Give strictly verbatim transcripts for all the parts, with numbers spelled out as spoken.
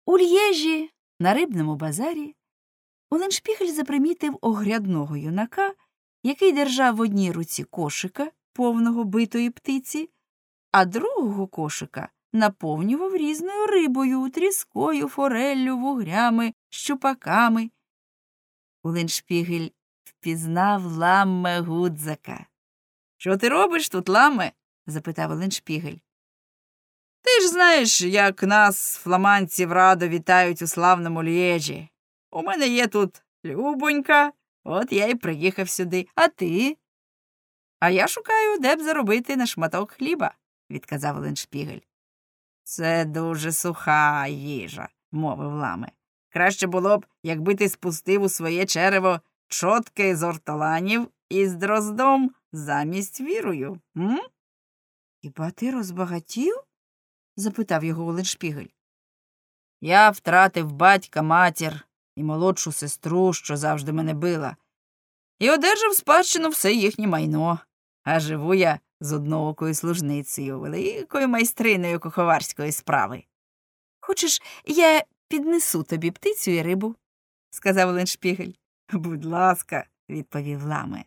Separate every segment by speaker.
Speaker 1: У Льєжі, на рибному базарі, Улленшпігель запримітив огрядного юнака, який держав в одній руці кошика, повного битої птиці, а другого кошика наповнював різною рибою, тріскою, фореллю, вугрями, щупаками. Улленшпігель впізнав Ламме Гудзака. «Що ти робиш тут, Ламме?» – запитав Улленшпігель. «Ти ж знаєш, як нас, фламандців, радо вітають у славному Льєжі. У мене є тут Любонька, от я й приїхав сюди. А ти?» «А я шукаю, де б заробити на шматок хліба», – відказав Улленшпігель. «Це дуже суха їжа», – мовив Ламме. «Краще було б, якби ти спустив у своє черево чотки з ортоланів із дроздом замість вірою, м?» «Хіба ти розбагатів?» – запитав його Улленшпігель. «Я втратив батька, матір і молодшу сестру, що завжди мене била, і одержав спадщину все їхнє майно, а живу я з одноокою служницею, великою майстриною куховарської справи». «Хочеш, я піднесу тобі птицю і рибу?» – сказав Улленшпігель. «Будь ласка», – відповів Ламме.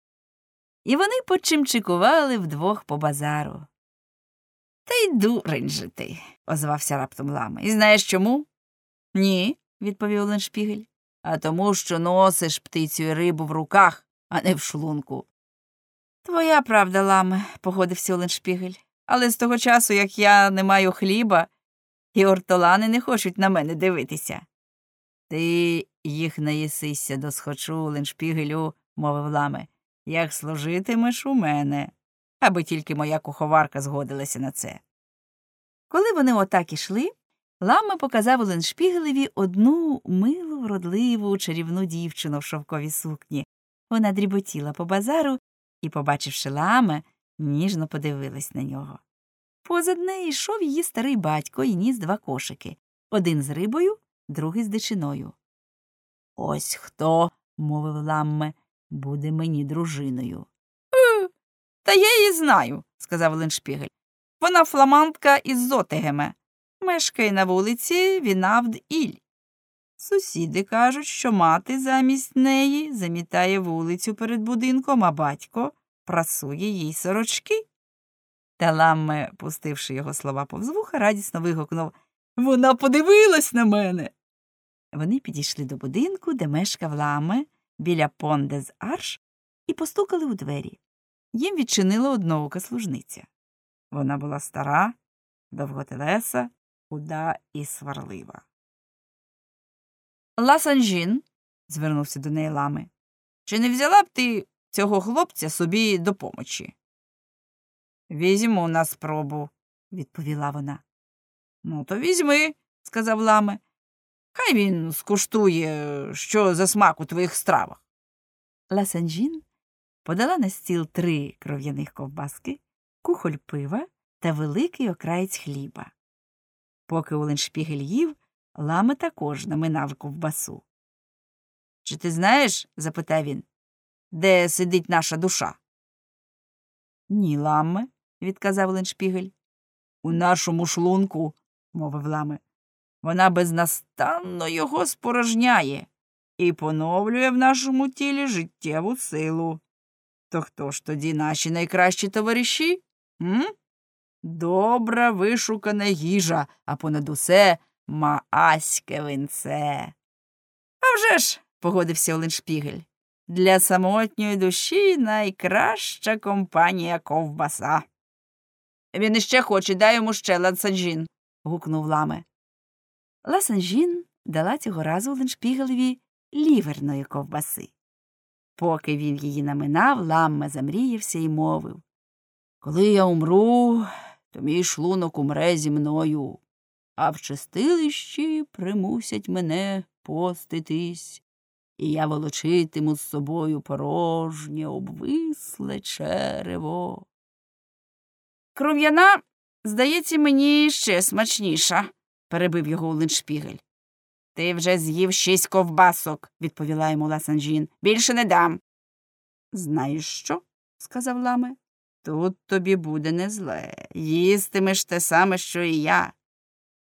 Speaker 1: І вони почимчикували вдвох по базару. «Та й дурень же ти», – озвався раптом Ламме. «І знаєш чому?» «Ні», – відповів Улленшпігель. «А тому, що носиш птицю і рибу в руках, а не в шлунку». «Твоя правда, Ламме», – погодився Улленшпігель. «Але з того часу, як я не маю хліба, і ортолани не хочуть на мене дивитися». «Ти їх наїсися досхочу, Улленшпігелю», – мовив Ламме, – «як служитимеш у мене, аби тільки моя куховарка згодилася на це». Коли вони отак ішли, Ламме показав Улленшпігелеві одну милу, вродливу, чарівну дівчину в шовковій сукні. Вона дріботіла по базару і, побачивши Ламме, ніжно подивилась на нього. Позад неї йшов її старий батько і ніс два кошики. Один з рибою, другий з дичиною. «Ось хто, – мовив Ламме, – буде мені дружиною». «Е, та я її знаю», – сказав Улленшпігель. «Вона фламандка із Зотегеме. Мешкає на вулиці Вінавд-Іль. Сусіди кажуть, що мати замість неї замітає вулицю перед будинком, а батько прасує їй сорочки». Та Ламме, пустивши його слова повз вуха, радісно вигукнув: «Вона подивилась на мене!» Вони підійшли до будинку, де мешкав Ламме, біля Пон-дез-Арш, і постукали у двері. Їм відчинила одноока служниця. Вона була стара, довготелеса, худа і сварлива. «Ласанжін», – звернувся до неї Ламме, – «чи не взяла б ти цього хлопця собі до помочі?» «Візьму на спробу», – відповіла вона. «Ну, то візьми», – сказав Ламме. «Хай він скуштує, що за смак у твоїх стравах». Ласанжін подала на стіл три кров'яних ковбаски, кухоль пива та великий окраєць хліба. Поки Улленшпігель їв, Ламме також наминав ковбасу. «Чи ти знаєш, – запитав він, – де сидить наша душа?» «Ні, Ламме», – відказав Улленшпігель. «У нашому шлунку», – мовив Ламме. «Вона безнастанно його спорожняє і поновлює в нашому тілі життєву силу. То хто ж тоді наші найкращі товариші? М? Добра вишукана їжа, а понад усе мааське винце». «А вже ж», – погодився Улленшпігель, – «для самотньої душі найкраща компанія ковбаса». «Він іще хоче, дай йому ще, Ласанжін», – гукнув Ламме. Ласанжін дала цього разу Улленшпігелеві ліверної ковбаси. Поки він її наминав, Ламме замріявся і мовив: «Коли я умру, то мій шлунок умре зі мною, а в чистилищі примусять мене поститись, і я волочитиму з собою порожнє, обвисле черево». «Кров'яна, здається, мені ще смачніша», – перебив його Улленшпігель. «Ти вже з'їв шість ковбасок», – відповіла йому Ласанжін. «Більше не дам». «Знаєш що?» – сказав Ламме. «Тут тобі буде не зле. Їстимеш те саме, що і я.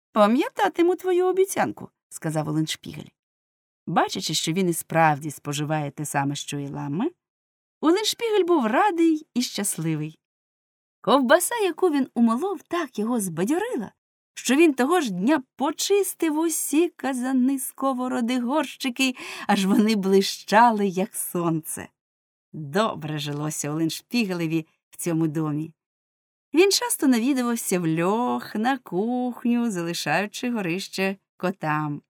Speaker 1: Пам'ятатиму твою обіцянку, сказав Оленшпігель. Бачачи, що він і справді споживає те саме, що й Ламме, Оленшпігель був радий і щасливий. Ковбаса, яку він умолов, так його збадьорила, що він того ж дня почистив усі казани, сковороди, горщики, аж вони блищали, як сонце. Добре жилося Оленшпігелеві в цьому домі. Він часто навідувався в льох, на кухню, залишаючи горище котам.